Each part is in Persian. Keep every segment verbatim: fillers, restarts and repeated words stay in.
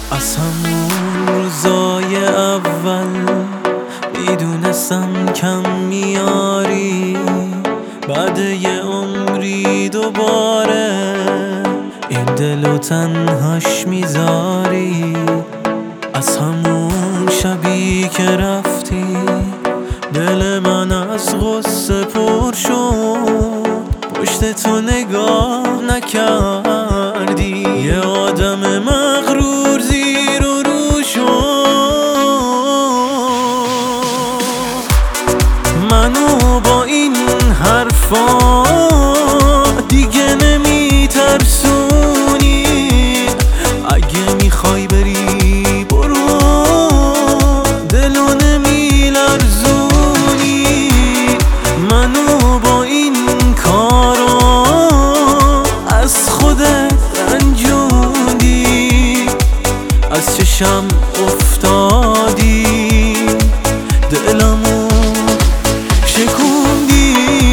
از همون روزای اول میدونستم کم میاری، بعد یه عمری دوباره این دلو تنهاش میذاری. از همون شبی که رفتی دل من از غصه پر شد، پشت تو نگاه نکردی، یه آدم مغرور زیر و رو شد. منو با این حرفا دیگه نمی ترسونی، اگه میخوای بری برو، دلو نمی لرزونی. منو با این کارا از خودت رنجوندی، از چشم افتادی، دلمو شکوندی.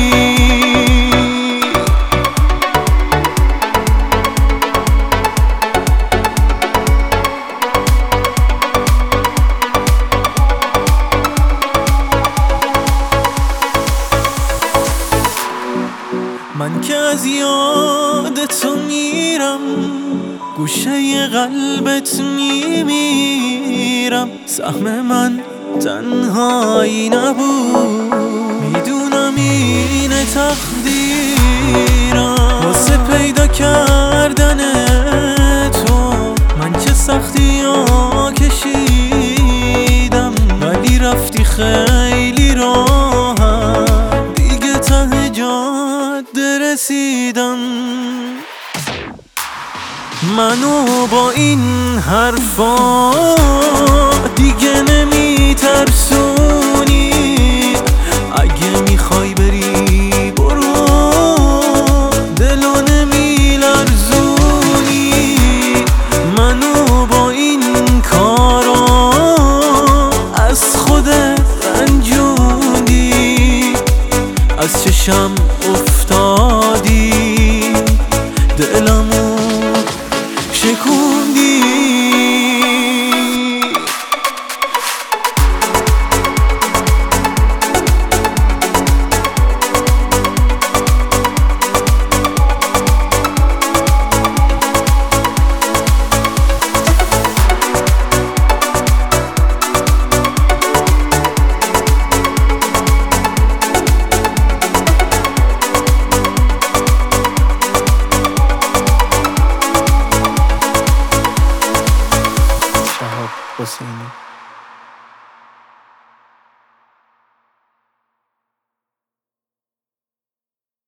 من که از یاد تو میرم، گوشه قلبت میمیرم. سهم من تنهایی نبود، میدونم اینه تقدیرم. واسه پیدا کردن تو من چه سختی ها کشیدم، ولی رفتی خیلی راحت، دیگه ته جاده رسیدم. منو با این حرفا دیگه نمی ترسونی، اگه میخوای بری برو، دلو نمی لرزونی. منو با این کارا از خودت رنجوندی، از چشم افتادی، دلمو شکوندی.